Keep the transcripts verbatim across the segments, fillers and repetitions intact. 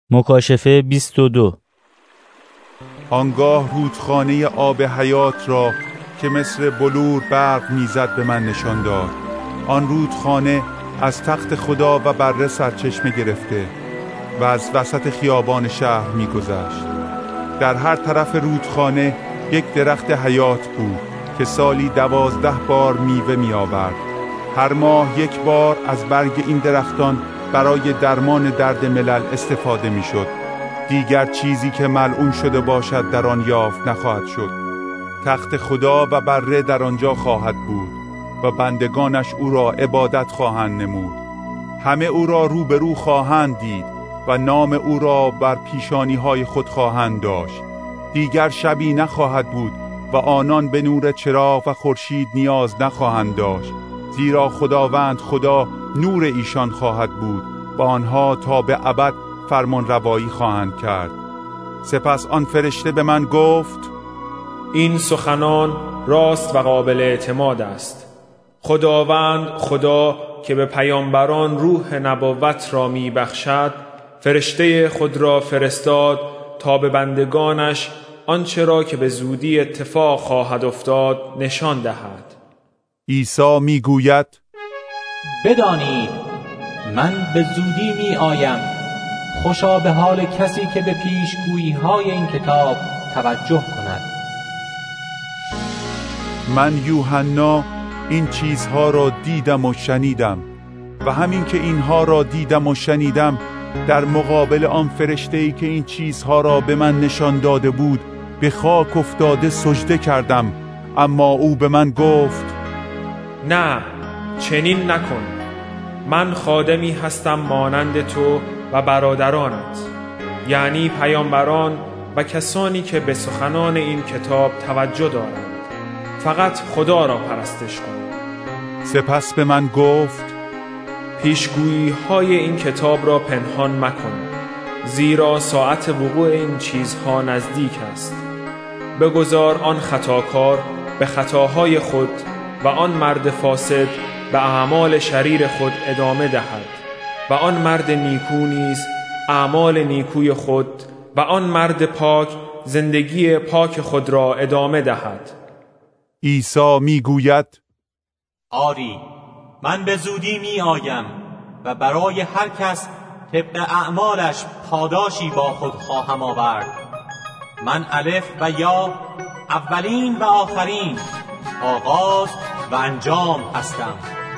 مکاشفه بیست و دو. آنگاه رودخانه آب حیات را که مثل بلور برق میزد به من نشان داد. آن رودخانه از تخت خدا و بره سرچشمه گرفته و از وسط خیابان شهر میگذشت. در هر طرف رودخانه یک درخت حیات بود که سالی دوازده بار میوه می آورد. هر ماه یک بار از برگ این درختان برای درمان درد ملل استفاده می شد. دیگر چیزی که ملعون شده باشد در آن یافت نخواهد شد. تخت خدا و بره در آنجا خواهد بود و بندگانش او را عبادت خواهند نمود. همه او را روبرو خواهند دید و نام او را بر پیشانی های خود خواهند داشت. دیگر شبی نخواهد بود و آنان به نور چراغ و خورشید نیاز نخواهند داشت، زیرا خداوند خدا نور ایشان خواهد بود و آنها تا به ابد فرمان روایی خواهند کرد. سپس آن فرشته به من گفت: این سخنان راست و قابل اعتماد است. خداوند خدا که به پیامبران روح نبوت را می بخشد فرشته خود را فرستاد تا به بندگانش آنچه را که به زودی اتفاق خواهد افتاد نشان دهد. عیسی می گوید: بدانید من به زودی می آیم. خوشا به حال کسی که به پیشگویی های این کتاب توجه کند. من یوحنا این چیزها را دیدم و شنیدم و همین که اینها را دیدم و شنیدم در مقابل آن فرشته‌ای که این چیزها را به من نشان داده بود به خاک افتاده سجده کردم. اما او به من گفت: نه، چنین نکن. من خادمی هستم مانند تو و برادرانت، یعنی پیامبران و کسانی که به سخنان این کتاب توجه دارند. فقط خدا را پرستش کن. سپس به من گفت: پیشگویی های این کتاب را پنهان مکن، زیرا ساعت وقوع این چیزها نزدیک است. بگذار آن خطاکار به خطاهای خود و آن مرد فاسد به اعمال شریر خود ادامه دهد و آن مرد نیکو نیز اعمال نیکوی خود و آن مرد پاک زندگی پاک خود را ادامه دهد. عیسی می گوید: آری، من به زودی می آیم و برای هر کس طبق اعمالش پاداشی با خود خواهم آورد. من الف و یا، اولین و آخرین، آغاز و انجام هستم.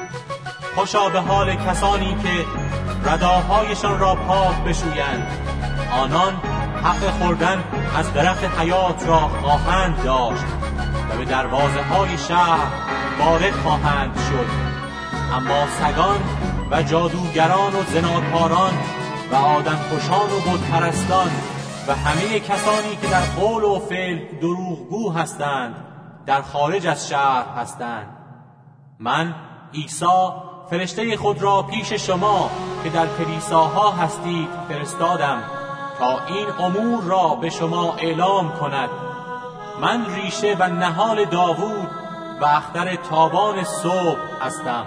خوشا به حال کسانی که رداهایشان را پاک بشویند، آنان حق خوردن از درخت حیات را خواهند داشت و به دروازه های شهر وارد خواهند شد. اما سگان و جادوگران و زناکاران و آدمکشان و بتپرستان و همه کسانی که در قول و فعل دروغگو هستند در خارج از شهر هستند. من عیسی فرشته خود را پیش شما که در کلیساها هستید فرستادم تا این امور را به شما اعلام کند. من ریشه و نهال داوود و اختر تابان صبح هستم.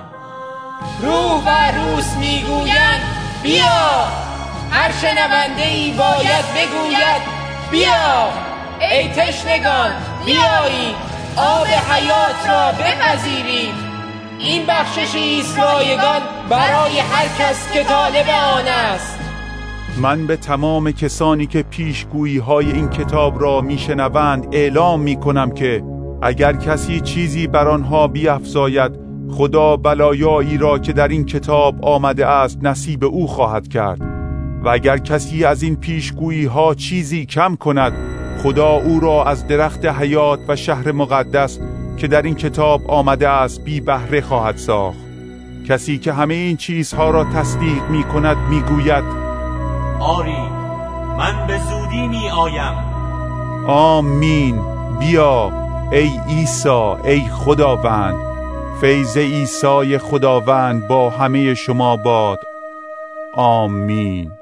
روح و روس میگویند بیا. هر شنونده ای باید بگوید بیا. ای تشنگان بیایید آب حیات را بپذیرید. این بخشش ایستایگان برای هر کس که طالب آن است. من به تمام کسانی که پیشگویی های این کتاب را میشنوند اعلام میکنم که اگر کسی چیزی بر آنها بیفزاید، خدا بلایایی را که در این کتاب آمده است نصیب او خواهد کرد، و اگر کسی از این پیشگویی ها چیزی کم کند، خدا او را از درخت حیات و شهر مقدس که در این کتاب آمده است بی بهره خواهد ساخت. کسی که همه این چیزها را تصدیق می کند می گوید: آری، من به زودی می آیم. آمین. بیا ای عیسی، ای خداوند. فیض عیسی خداوند با همه شما باد. آمین.